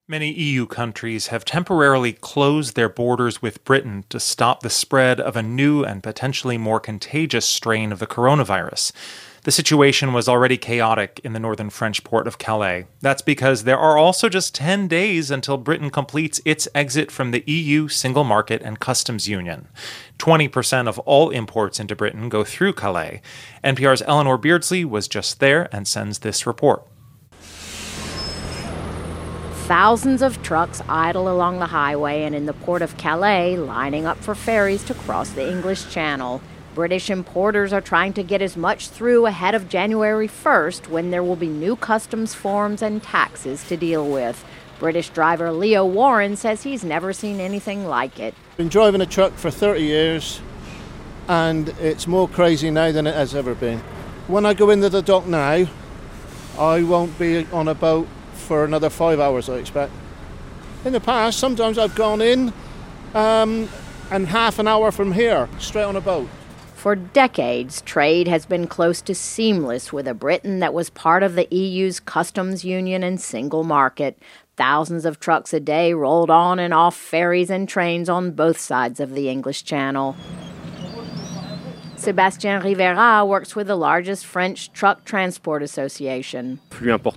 Many EU countries have temporarily closed their borders with Britain to stop the spread of a new and potentially more contagious strain of the coronavirus. The situation was already chaotic in the northern French port of Calais. That's because there are also just 10 days until Britain completes its exit from the EU single market and customs union. 20% of all imports into Britain go through Calais. NPR's Eleanor Beardsley was just there and sends this report. Thousands of trucks idle along the highway and in the port of Calais, lining up for ferries to cross the English Channel. British importers are trying to get as much through ahead of January 1st, when there will be new customs forms and taxes to deal with. British driver Leo Warren says he's never seen anything like it. I've been driving a truck for 30 years, and it's more crazy now than it has ever been. When I go into the dock now, I won't be on a boat for another 5 hours, I expect. In the past, sometimes I've gone in and half an hour from here, straight on a boat. For decades, trade has been close to seamless with a Britain that was part of the EU's customs union and single market. Thousands of trucks a day rolled on and off ferries and trains on both sides of the English Channel. Sébastien Rivera works with the largest French truck transport association. We have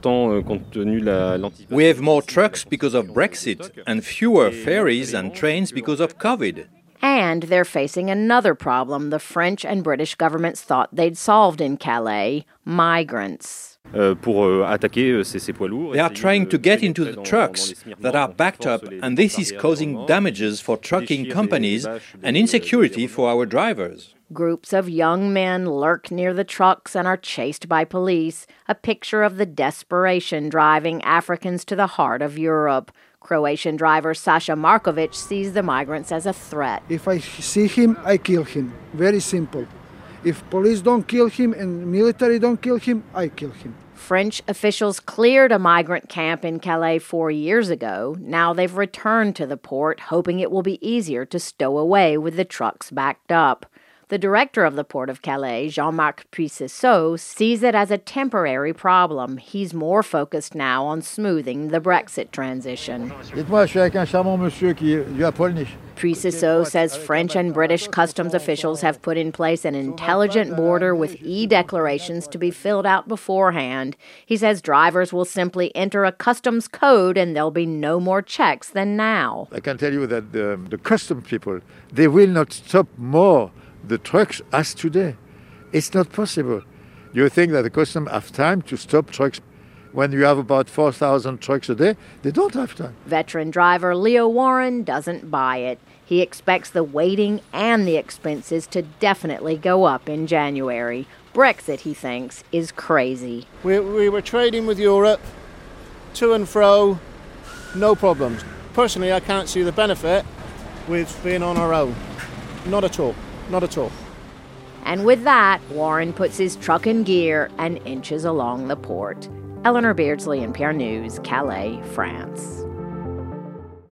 more trucks because of Brexit and fewer ferries and trains because of COVID. And they're facing another problem the French and British governments thought they'd solved in Calais: migrants. They are trying to get into the trucks that are backed up, and this is causing damages for trucking companies and insecurity for our drivers. Groups of young men lurk near the trucks and are chased by police, a picture of the desperation driving Africans to the heart of Europe. Croatian driver Sasha Markovic sees the migrants as a threat. If I see him, I kill him. Very simple. If police don't kill him and military don't kill him, I kill him. French officials cleared a migrant camp in Calais 4 years ago. Now they've returned to the port, hoping it will be easier to stow away with the trucks backed up. The director of the Port of Calais, Jean-Marc Puissesseau, sees it as a temporary problem. He's more focused now on smoothing the Brexit transition. Puissesseau says French and British customs officials have put in place an intelligent border with e-declarations to be filled out beforehand. He says drivers will simply enter a customs code and there'll be no more checks than now. I can tell you that the customs people, they will not stop more the trucks as today. It's not possible. You think that the customs have time to stop trucks? When you have about 4,000 trucks a day, they don't have time. Veteran driver Leo Warren doesn't buy it. He expects the waiting and the expenses to definitely go up in January. Brexit, he thinks, is crazy. We were trading with Europe, to and fro, no problems. Personally, I can't see the benefit with being on our own. Not at all. Not at all. And with that, Warren puts his truck in gear and inches along the port. Eleanor Beardsley, NPR News, Calais, France.